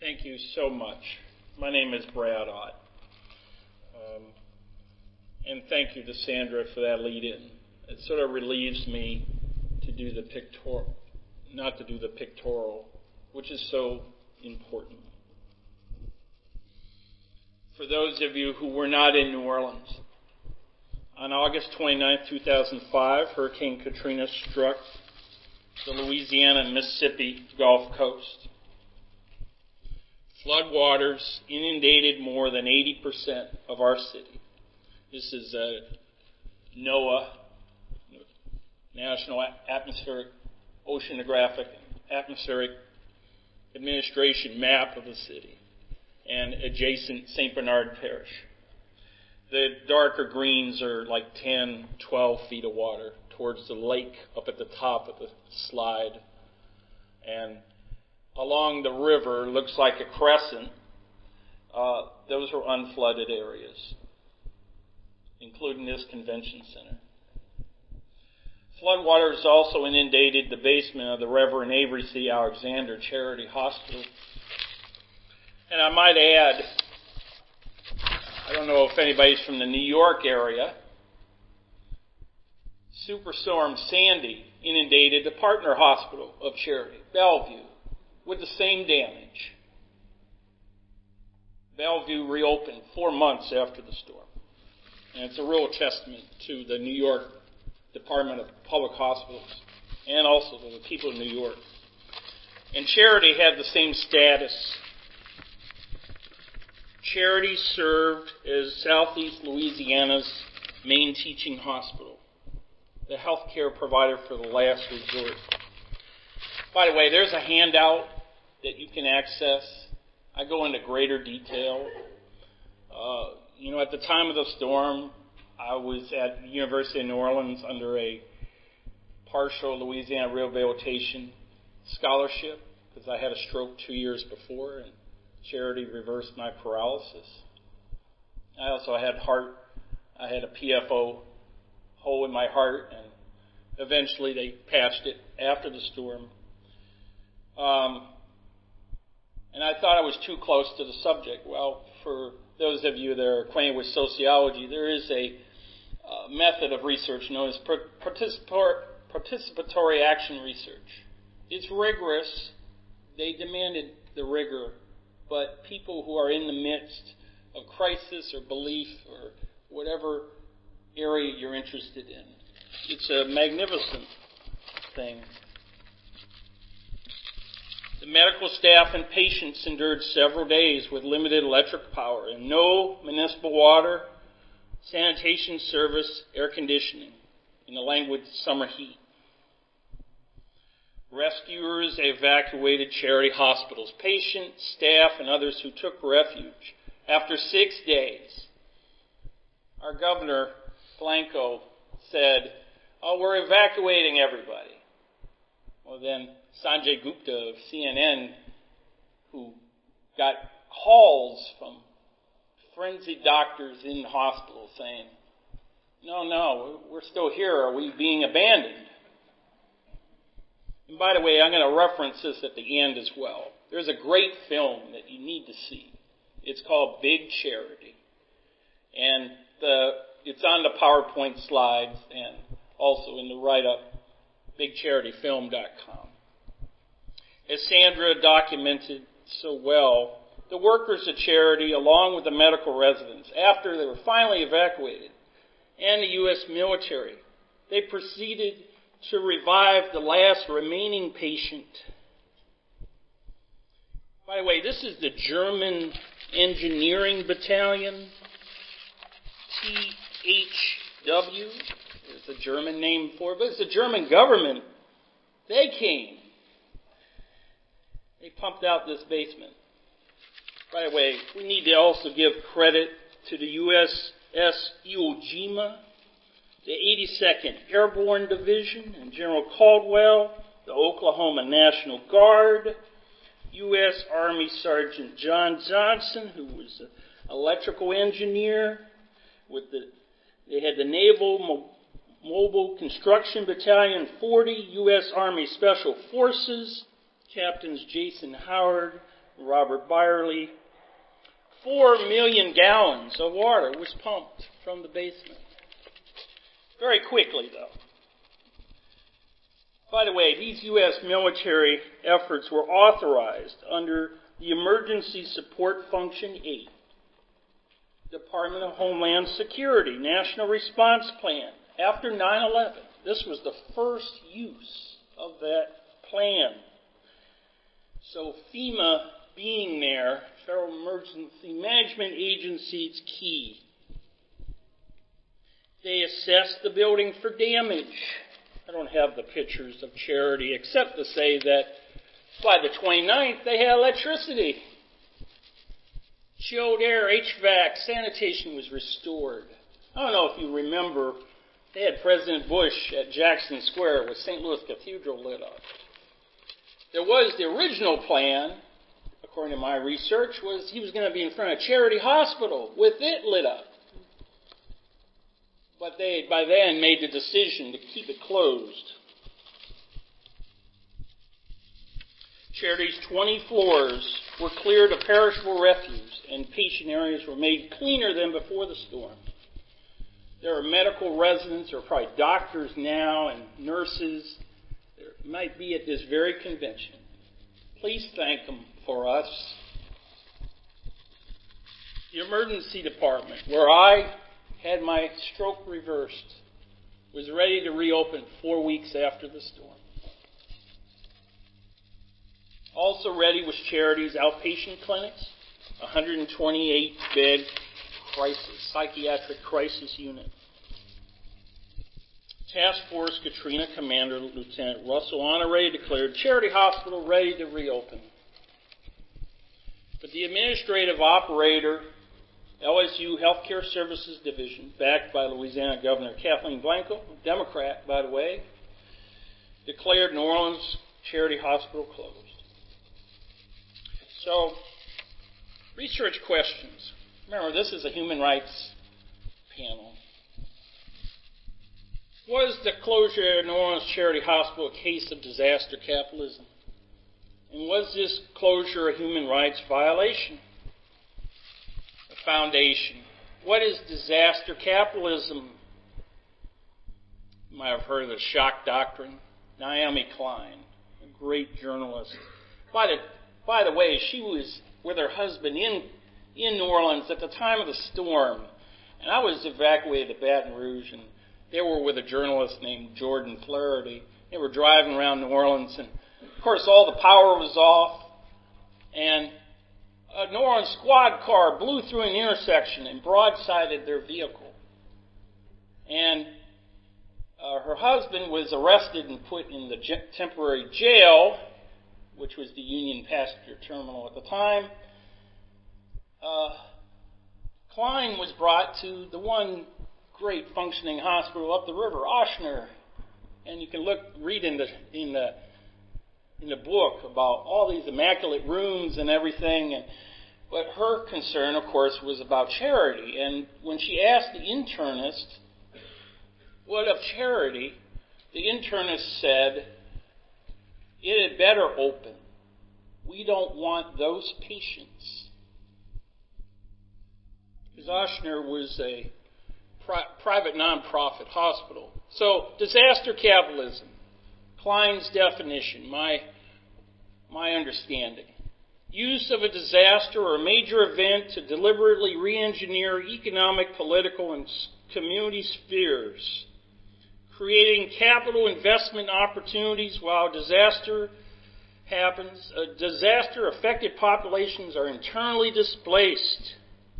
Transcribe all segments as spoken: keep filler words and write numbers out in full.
Thank you so much. My name is Brad Ott. Um, and thank you to Sandra for that lead-in. It sort of relieves me to do the pictorial, not to do the pictorial, which is so important. For those of you who were not in New Orleans, on August twenty-ninth, two thousand five, Hurricane Katrina struck the Louisiana and Mississippi Gulf Coast. Floodwaters inundated more than eighty percent of our city. This is a NOAA, National Atmospheric Oceanographic Atmospheric Administration map of the city and adjacent Saint Bernard Parish. The darker greens are like ten, twelve feet of water towards the lake up at the top of the slide. And along the river, looks like a crescent, uh, those are unflooded areas, including this convention center. Floodwaters also inundated the basement of the Reverend Avery C. Alexander Charity Hospital. And I might add, I don't know if anybody's from the New York area, Superstorm Sandy inundated the partner hospital of Charity, Bellevue, with the same damage. Bellevue reopened four months after the storm. And it's a real testament to the New York Department of Public Hospitals and also to the people of New York. And Charity had the same status. Charity served as Southeast Louisiana's main teaching hospital, the health care provider for the last resort. By the way, there's a handout that you can access. I go into greater detail. Uh, you know, at the time of the storm, I was at the University of New Orleans under a partial Louisiana Rehabilitation Scholarship because I had a stroke two years before, and Charity reversed my paralysis. I also had heart. I had a P F O hole in my heart, and eventually they patched it after the storm. Um, and I thought I was too close to the subject. Well, for those of you that are acquainted with sociology, there is a uh, method of research known as participatory, participatory action research. It's rigorous. They demanded the rigor. But people who are in the midst of crisis or belief or whatever area you're interested in, it's a magnificent thing. The medical staff and patients endured several days with limited electric power and no municipal water, sanitation service, air conditioning, in the language summer heat. Rescuers evacuated Charity Hospital's patients, staff, and others who took refuge. After six days, our governor, Blanco, said, oh, we're evacuating everybody. Well, then Sanjay Gupta of C N N, who got calls from frenzied doctors in the hospital saying, no, no, we're still here. Are we being abandoned? And by the way, I'm going to reference this at the end as well. There's a great film that you need to see. It's called Big Charity. And the, it's on the PowerPoint slides and also in the write-up, big charity film dot com. As Sandra documented so well, the workers at Charity, along with the medical residents, after they were finally evacuated, and the U S military, they proceeded to revive the last remaining patient. By the way, this is the German Engineering Battalion, T H W. There's a German name for it, but it's the German government. They came. They pumped out this basement. By the way, we need to also give credit to the U S S Iwo Jima, the eighty-second Airborne Division, and General Caldwell, the Oklahoma National Guard, U S Army Sergeant John Johnson, who was an electrical engineer. With the, they had the Naval Mo- Mobile Construction Battalion forty, U S Army Special Forces, Captains Jason Howard Robert Byerly. Four million gallons of water was pumped from the basement. Very quickly, though. By the way, these U S military efforts were authorized under the Emergency Support Function eight, Department of Homeland Security National Response Plan, after nine eleven. This was the first use of that plan. So FEMA being there, Federal Emergency Management Agency, is key. They assessed the building for damage. I don't have the pictures of Charity except to say that by the twenty-ninth they had electricity. Chilled air, H V A C, sanitation was restored. I don't know if you remember, they had President Bush at Jackson Square with Saint Louis Cathedral lit up. There was the original plan, according to my research, was he was going to be in front of Charity Hospital with it lit up. But they, by then, made the decision to keep it closed. Charity's twenty floors were cleared of perishable refuse, and patient areas were made cleaner than before the storm. There are medical residents, or probably doctors now, and nurses. There might be at this very convention. Please thank them for us. The emergency department, where I had my stroke reversed, was ready to reopen four weeks after the storm. Also ready was Charity's outpatient clinics, one hundred twenty-eight bed crisis, psychiatric crisis unit. Task Force Katrina Commander Lieutenant Russell Honore declared Charity Hospital ready to reopen. But the administrative operator, L S U Healthcare Services Division, backed by Louisiana Governor Kathleen Blanco, a Democrat, by the way, declared New Orleans Charity Hospital closed. So, research questions. Remember, this is a human rights panel. Was the closure of New Orleans Charity Hospital a case of disaster capitalism? And was this closure a human rights violation? The foundation. What is disaster capitalism? You might have heard of the shock doctrine. Naomi Klein, a great journalist. By the, by the way, she was with her husband in, in New Orleans at the time of the storm. And I was evacuated to Baton Rouge, and they were with a journalist named Jordan Flaherty. They were driving around New Orleans, and of course all the power was off, and a New Orleans squad car blew through an intersection and broadsided their vehicle. And uh, her husband was arrested and put in the j- temporary jail, which was the Union Passenger Terminal at the time. Uh, Klein was brought to the one great functioning hospital up the river, Ochsner, and you can look, read in the in the in the book about all these immaculate rooms and everything. And but her concern, of course, was about charity. And when she asked the internist, "What of charity?" the internist said, "It had better open. We don't want those patients." Because Ochsner was a pri- private non-profit hospital. So, disaster capitalism, Klein's definition, my, my understanding. Use of a disaster or a major event to deliberately re-engineer economic, political, and community spheres, creating capital investment opportunities while disaster happens. Uh, disaster-affected populations are internally displaced.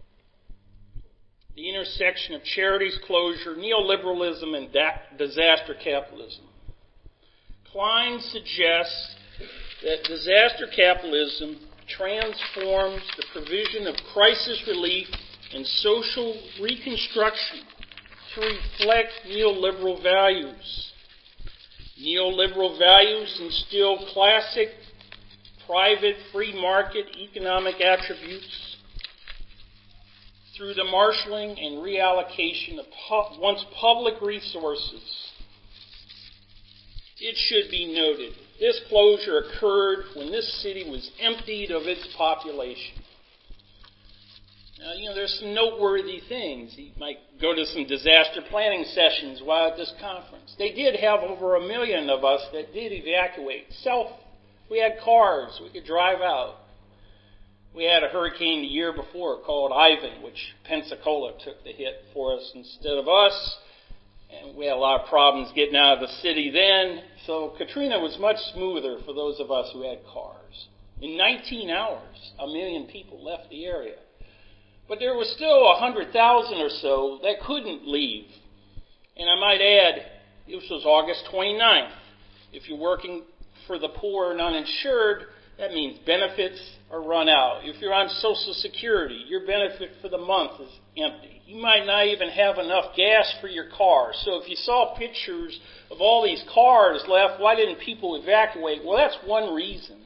The intersection of charity's closure, neoliberalism, and da- disaster capitalism. Klein suggests that disaster capitalism transforms the provision of crisis relief and social reconstruction to reflect neoliberal values. Neoliberal values instill classic private free market economic attributes through the marshaling and reallocation of pu- once public resources. It should be noted This closure occurred when this city was emptied of its population. Now, you know, there's some noteworthy things. You might go to some disaster planning sessions while at this conference. They did have over a million of us that did evacuate. Self, we had cars. We could drive out. We had a hurricane the year before called Ivan, which Pensacola took the hit for us instead of us. And we had a lot of problems getting out of the city then. So Katrina was much smoother for those of us who had cars. In nineteen hours, a million people left the area. But there was still one hundred thousand or so that couldn't leave. And I might add, this was August twenty-ninth. If you're working for the poor and uninsured, that means benefits are run out. If you're on Social Security, your benefit for the month is empty. You might not even have enough gas for your car. So if you saw pictures of all these cars left, why didn't people evacuate? Well, that's one reason.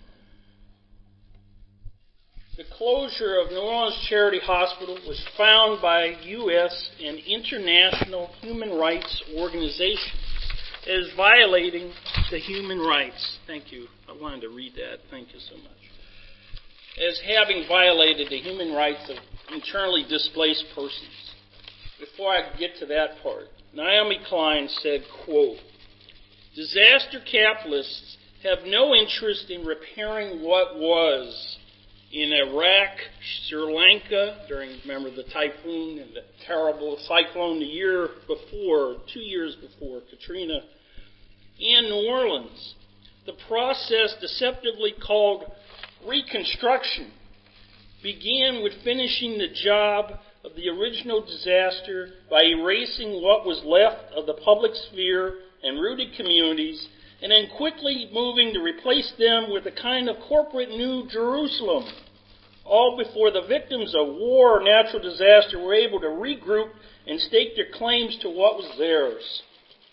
The closure of New Orleans Charity Hospital was found by U S and international human rights organizations as violating the human rights. Thank you. I wanted to read that. Thank you so much. As having violated the human rights of internally displaced persons. Before I get to that part, Naomi Klein said, quote, "Disaster capitalists have no interest in repairing what was. In Iraq, Sri Lanka, during, remember, the typhoon and the terrible cyclone the year before, two years before, Katrina, and New Orleans, the process deceptively called reconstruction began with finishing the job of the original disaster by erasing what was left of the public sphere and rooted communities, and then quickly moving to replace them with a kind of corporate New Jerusalem, all before the victims of war or natural disaster were able to regroup and stake their claims to what was theirs."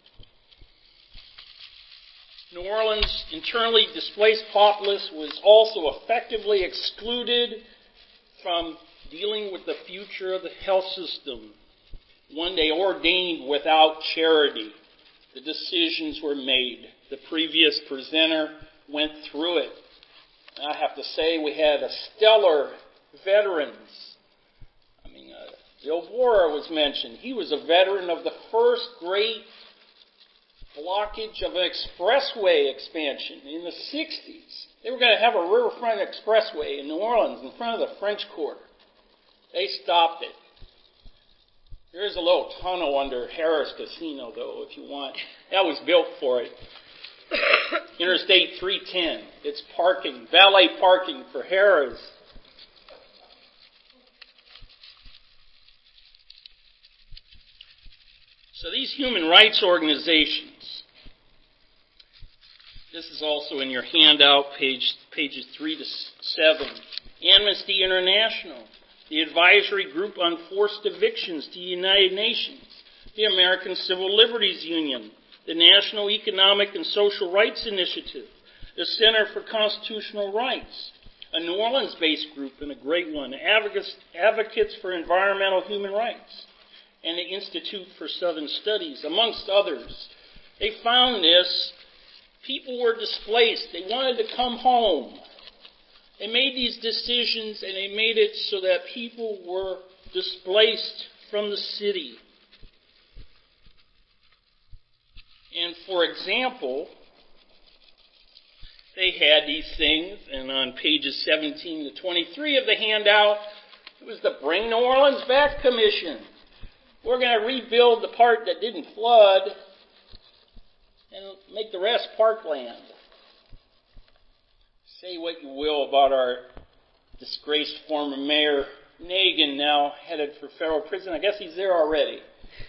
New Orleans' internally displaced populace was also effectively excluded from dealing with the future of the health system, one they ordained without charity. The decisions were made. The previous presenter went through it. I have to say we had a stellar veterans. I mean, uh, Bill Borer was mentioned. He was a veteran of the first great blockage of an expressway expansion in the sixties. They were going to have a riverfront expressway in New Orleans in front of the French Quarter. They stopped it. There is a little tunnel under Harrah's Casino, though, if you want. That was built for it. Interstate three ten. It's parking, valet parking for Harrah's. So these human rights organizations, this is also in your handout, page, pages three to seven. Amnesty International, the Advisory Group on Forced Evictions to the United Nations, the American Civil Liberties Union, the National Economic and Social Rights Initiative, the Center for Constitutional Rights, a New Orleans-based group and a great one, Advocates, Advocates for Environmental Human Rights, and the Institute for Southern Studies, amongst others. They found this. People were displaced. They wanted to come home. They made these decisions, and they made it so that people were displaced from the city. And for example, they had these things, and on pages seventeen to twenty-three of the handout, it was the Bring New Orleans Back Commission. We're going to rebuild the part that didn't flood and make the rest parkland. Say what you will about our disgraced former mayor, Nagin, now headed for federal prison. I guess he's there already.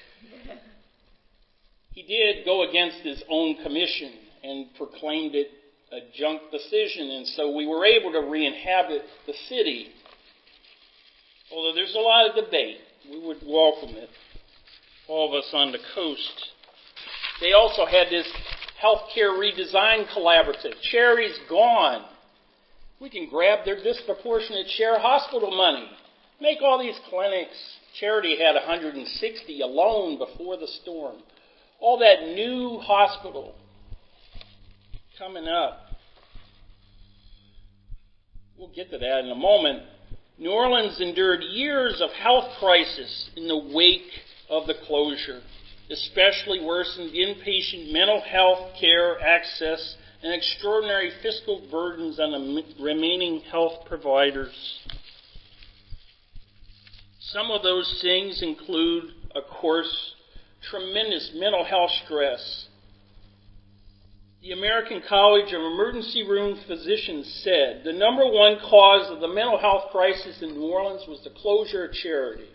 He did go against his own commission and proclaimed it a junk decision, and so we were able to re-inhabit the city. Although there's a lot of debate, we would welcome it, all of us on the coast. They also had this healthcare redesign collaborative. Charity's gone. We can grab their disproportionate share hospital money. Make all these clinics. Charity had one hundred sixty alone before the storm. All that new hospital coming up. We'll get to that in a moment. New Orleans endured years of health crisis in the wake of the closure, especially worsened inpatient mental health care access and extraordinary fiscal burdens on the remaining health providers. Some of those things include, of course, tremendous mental health stress. The American College of Emergency Room Physicians said the number one cause of the mental health crisis in New Orleans was the closure of Charity.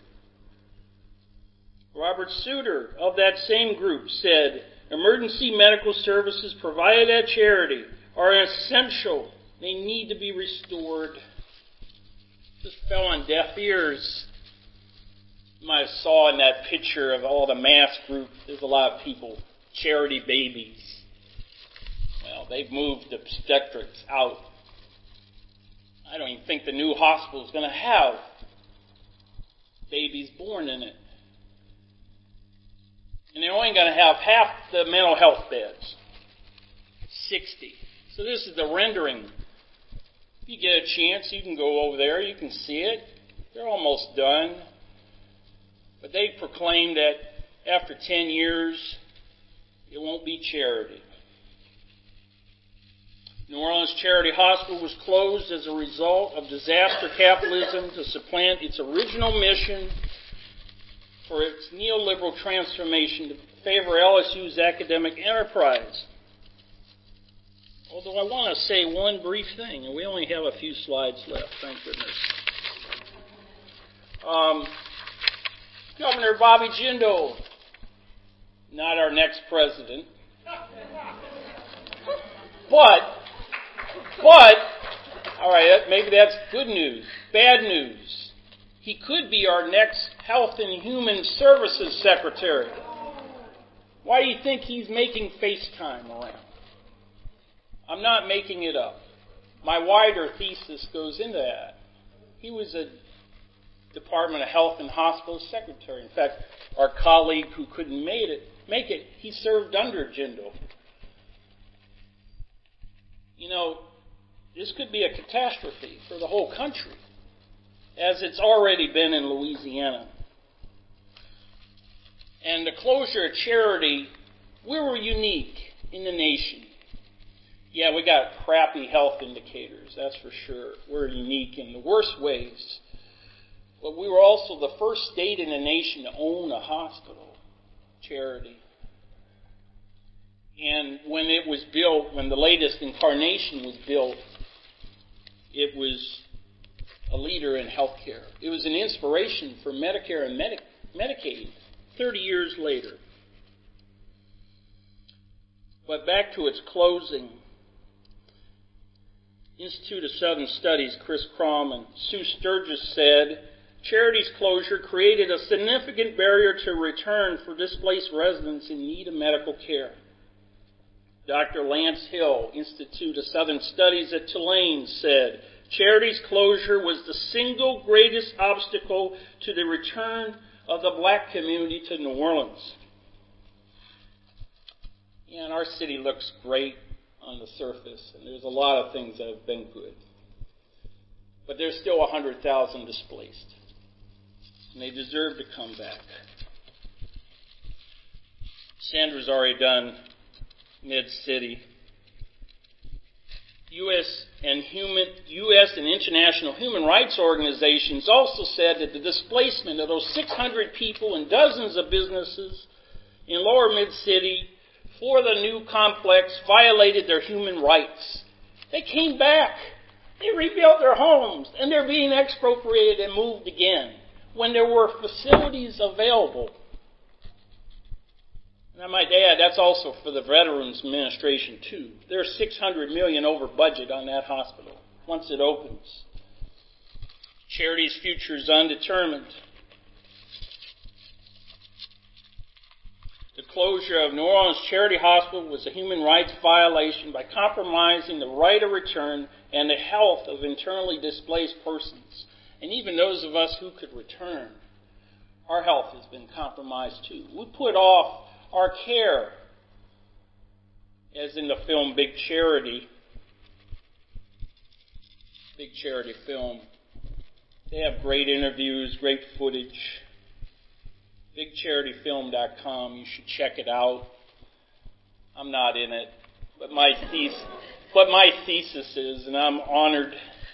Robert Suter of that same group said emergency medical services provided at Charity are essential. They need to be restored. This fell on deaf ears. You might have saw in that picture of all the mass group, there's a lot of people, Charity babies. Well, they've moved the obstetrics out. I don't even think the new hospital is going to have babies born in it. And they're only going to have half the mental health beds, sixty. So this is the rendering. If you get a chance, you can go over there. You can see it. They're almost done. But they proclaim that after ten years, it won't be Charity. New Orleans Charity Hospital was closed as a result of disaster capitalism to supplant its original mission for its neoliberal transformation to favor L S U's academic enterprise. Although I want to say one brief thing, and we only have a few slides left, thank goodness. Um, Governor Bobby Jindal, not our next president, but But, all right, maybe that's good news. Bad news. He could be our next Health and Human Services Secretary. Why do you think he's making FaceTime around? I'm not making it up. My wider thesis goes into that. He was a Department of Health and Hospital Secretary. In fact, our colleague who couldn't make it, make it, he served under Jindal. You know, this could be a catastrophe for the whole country, as it's already been in Louisiana. And the closure of Charity, we were unique in the nation. Yeah, we got crappy health indicators, that's for sure. We're unique in the worst ways. But we were also the first state in the nation to own a hospital, Charity. And when it was built, when the latest incarnation was built, it was a leader in healthcare. It was an inspiration for Medicare and Medi- Medicaid thirty years later. But back to its closing. Institute of Southern Studies, Chris Crom and Sue Sturgis said, Charity's closure created a significant barrier to return for displaced residents in need of medical care. Doctor Lance Hill, Institute of Southern Studies at Tulane, said, Charity's closure was the single greatest obstacle to the return of the black community to New Orleans. Yeah, and our city looks great on the surface, and there's a lot of things that have been good. But there's still one hundred thousand displaced, and they deserve to come back. Sandra's already done Mid-City. U S and human, U S and international human rights organizations also said that the displacement of those six hundred people and dozens of businesses in Lower Mid-City for the new complex violated their human rights. They came back. They rebuilt their homes, and they're being expropriated and moved again when there were facilities available. And I might add, that's also for the Veterans Administration, too. There's six hundred million dollars over budget on that hospital once it opens. Charity's future is undetermined. The closure of New Orleans Charity Hospital was a human rights violation by compromising the right of return and the health of internally displaced persons. And even those of us who could return, our health has been compromised, too. We put off our care as in the film Big Charity, Big Charity Film. They have great interviews, great footage. big charity film dot com. You should check it out. I'm not in it, but my thesis, what my thesis is, and I'm honored.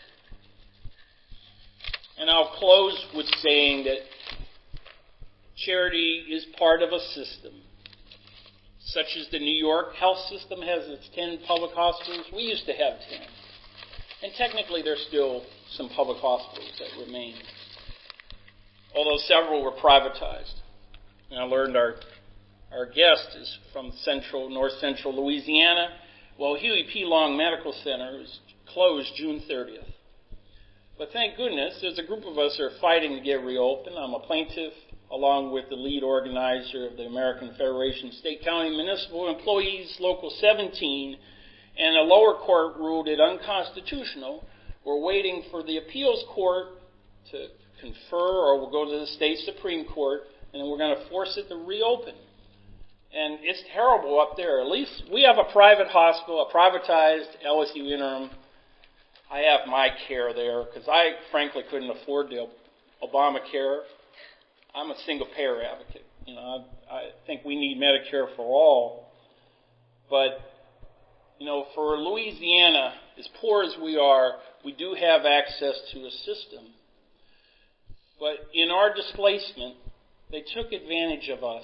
And I'll close with saying that charity is part of a system, such as the New York health system has its ten public hospitals. We used to have ten. And technically there's still some public hospitals that remain, although several were privatized. And I learned our our guest is from central, north central Louisiana. Well, Huey P. Long Medical Center is closed June thirtieth. But thank goodness, there's a group of us who are fighting to get reopened. I'm a plaintiff, along with the lead organizer of the American Federation of State, County, Municipal Employees, Local seventeen, and a lower court ruled it unconstitutional. We're waiting for the appeals court to confer, or we'll go to the state Supreme Court, and then we're going to force it to reopen. And it's terrible up there. At least we have a private hospital, a privatized L S U interim. I have my care there because I frankly couldn't afford the Obamacare. I'm a single payer advocate. You know, I, I think we need Medicare for all. But, you know, for Louisiana, as poor as we are, we do have access to a system. But in our displacement, they took advantage of us.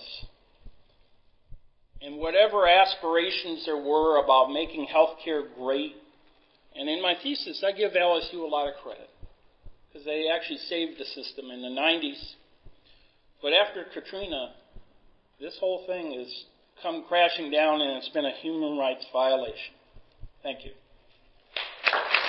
And whatever aspirations there were about making health care great, and in my thesis, I give L S U a lot of credit, because they actually saved the system in the nineties. But after Katrina, this whole thing has come crashing down, and it's been a human rights violation. Thank you.